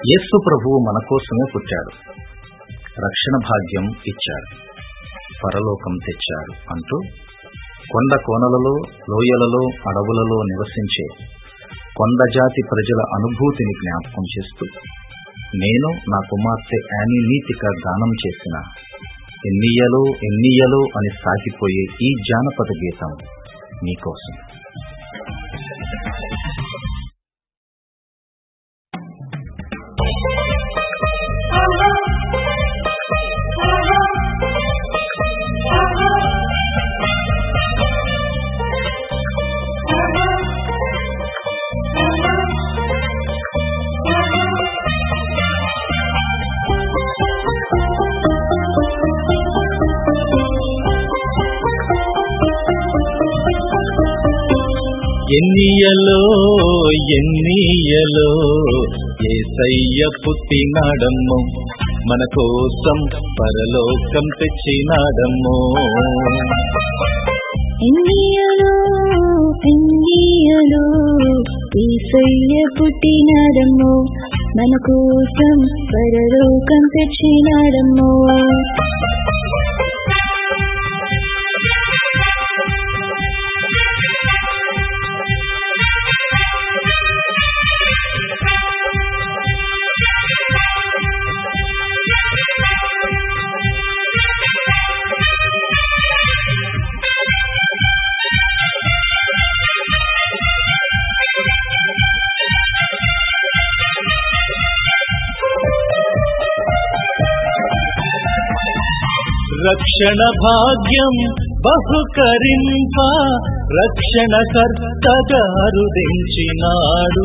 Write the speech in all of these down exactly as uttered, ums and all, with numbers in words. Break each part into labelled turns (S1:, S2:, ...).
S1: యేసు ప్రభువు మన కోసమే పుట్టాడు, రక్షణ భాగ్యం ఇచ్చాడు, పరలోకం తెచ్చాడు అంటూ కొండ కోనలలో, లోయలలో, అడవులలో నివసించే కొండ జాతి ప్రజల అనుభూతిని జ్ఞాపకం చేస్తూ నేను నా కుమార్తె యానీ నీతిక గానం చేసిన ఎన్నియలో ఎన్నియలో అని సాగిపోయే ఈ జానపద గీతం మీకోసం.
S2: ఎన్నియలో ఎన్నియలో యేసయ్య పుట్టినాడమ్మో, మన కోసం పరలోకం తెచ్చినాడమ్మో.
S3: ఎన్నియలో ఎన్నియలో యేసయ్య పుట్టినాడమ్మో, మన కోసం పరలోకం తెచ్చినాడమ్మో.
S2: రక్షణ భాగ్యం బహుకరింప రక్షణ కర్తగా రుదించినాడు.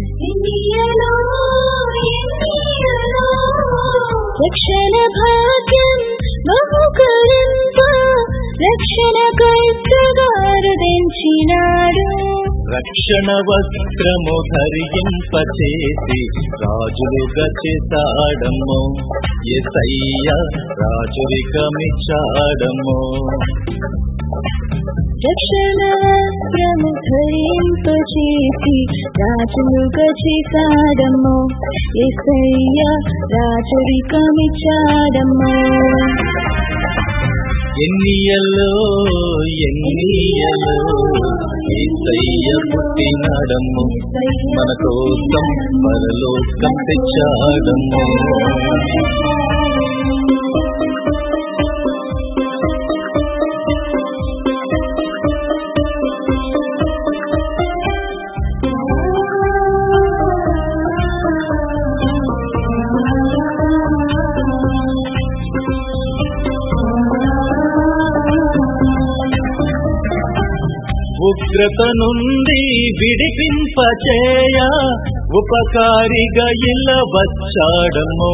S3: రక్షణ భాగ్యం బహుకరింప రక్షణ కర్తగా రుదించినాడు.
S2: రక్షణ వస్త్రము ధరింపచేసి రాజులుగా చేశాడమ్మో, యేసయ్య రాజురికమిచ్చాడమ్మో.
S3: రక్షణ వస్త్రము ధరింపచేసి రాజులుగా చేశాడమ్మో, యేసయ్య రాజురికమిచ్చాడమ్మో.
S2: ఎన్నియలో ఎన్నియలో యేసయ్య పుట్టినాడమ్మో, మన కోసం పరలోకం తెచ్చాడమ్మో. ఉగ్రత నుండి విడిపింపచేయ ఉపకారిగా ఇలా వచ్చాడమ్మో.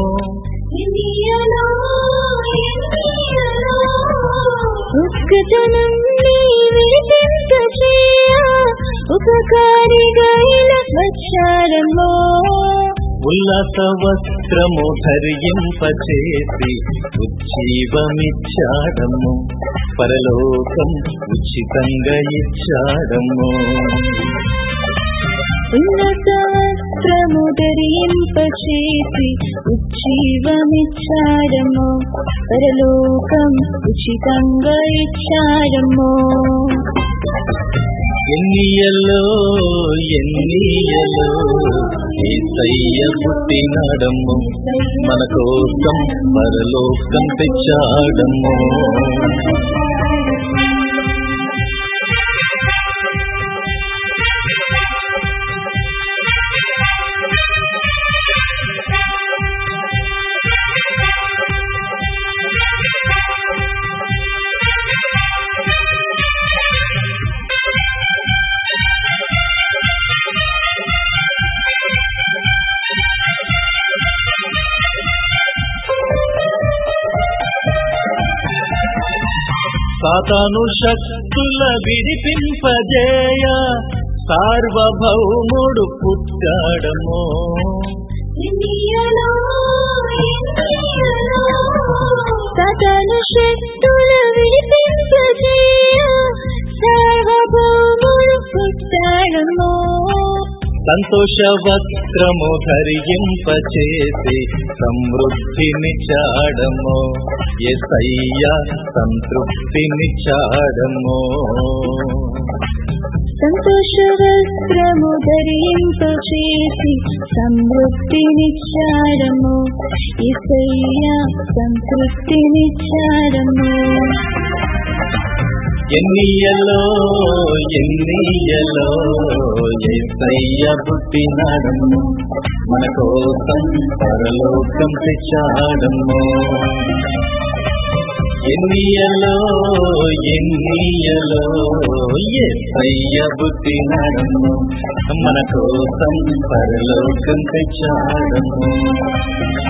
S3: ఉగ్రత నుండి విడిపింపచేయ ఉపకారిగా ఇలా వచ్చాడమ్మో.
S2: ఉల్లాస వస్త్రము ధరింపచేసి ఉజ్జీవమిచ్చాడమ్మో, పరలోకం ఉచితంగా ఇచ్చాడమ్మో.
S3: ఉల్లాస వస్త్రము ధరింపచేసి ఉజ్జీవమిచ్చాడమ్మో, పరలోకం ఉచితంగా ఇచ్చాడమ్మో.
S2: ఎన్నియలో ఎన్నియలో యేసయ్య పుట్టినాడమ్మో, మన కోసం పరలోకం తెచ్చాడమ్మో. సాతాను శక్తుల విడిపింపజేయ సార్వభౌముడు పుట్టాడమ్మో.
S3: సాతాను శక్తుల విడిపింపజేయ సార్వభౌముడు పుట్టాడమ్మో.
S2: సంతోష వస్త్రము ధరింపచేసి సమృద్ధినిచ్చాడము యేసయ్యా సంతృప్తినిచ్చాడము
S3: సంతోష వస్త్రము ధరింపచేసి సమృద్ధినిచ్చాడము యేసయ్యా సంతృప్తినిచ్చాడము
S2: ఎన్నియలో ఎన్నియలో యేసయ్య పుట్టినాడము మన కోసం పరలోకం తెచ్చాడము ఎన్నియలో ఎన్నియలో యేసయ్య పుట్టినాడము మన కోసం పరలోకం తెచ్చాడము